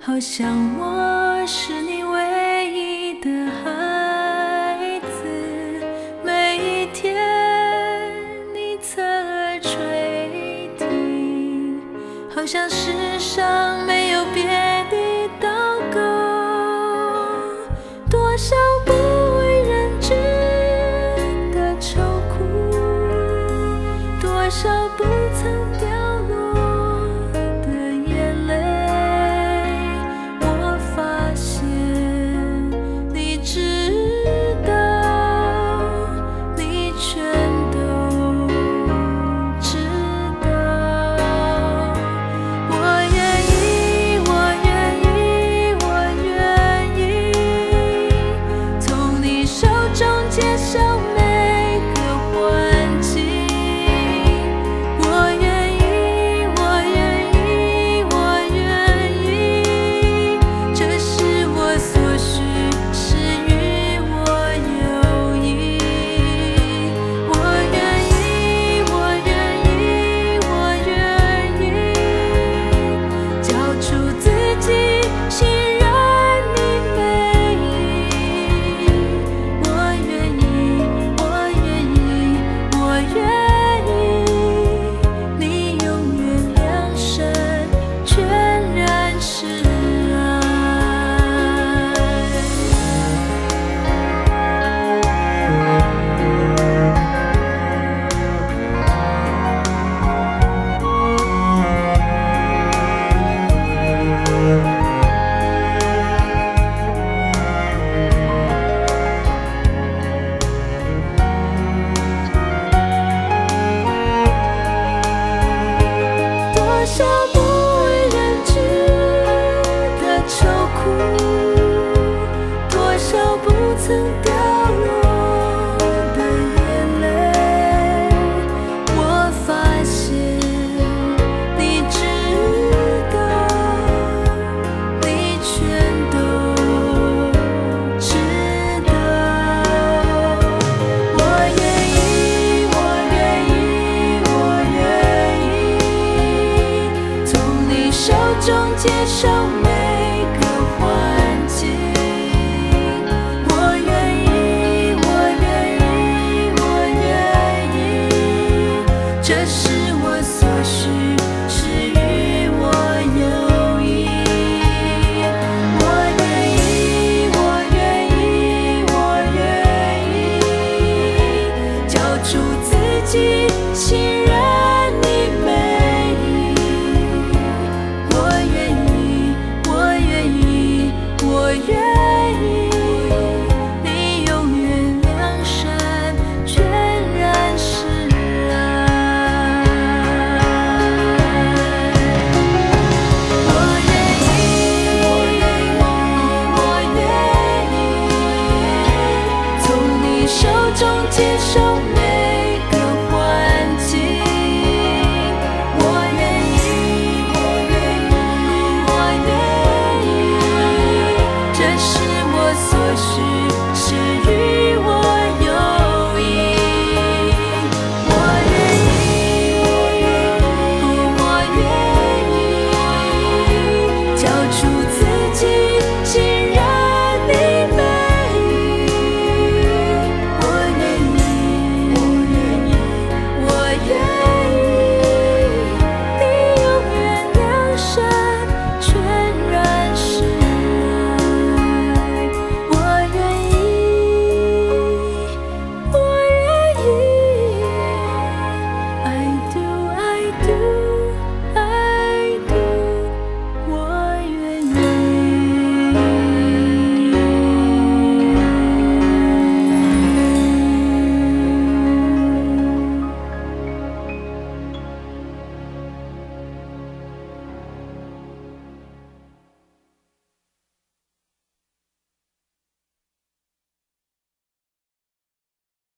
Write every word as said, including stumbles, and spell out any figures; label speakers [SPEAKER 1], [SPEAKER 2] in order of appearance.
[SPEAKER 1] 好像我是你唯一的孩子，每一天你侧耳垂听，好像世上没有别的祷告，多少不为人知的愁苦，多少不曾掉落的眼泪，我发现你知道，你全都知道。我愿意，我愿意，我愿意从你手中接受每个环境。我愿意，我愿意，我愿意，这是我所需，是与我有益。我愿意，我愿意，我愿意交出自己，信任你每一。我愿意，我愿意，我愿意，你永远良善，全然是多少不为人知的愁苦，多少不曾掉落的眼泪，我发现你知道，你全都知道。我愿意，我愿意，我愿意从你手中接受每个环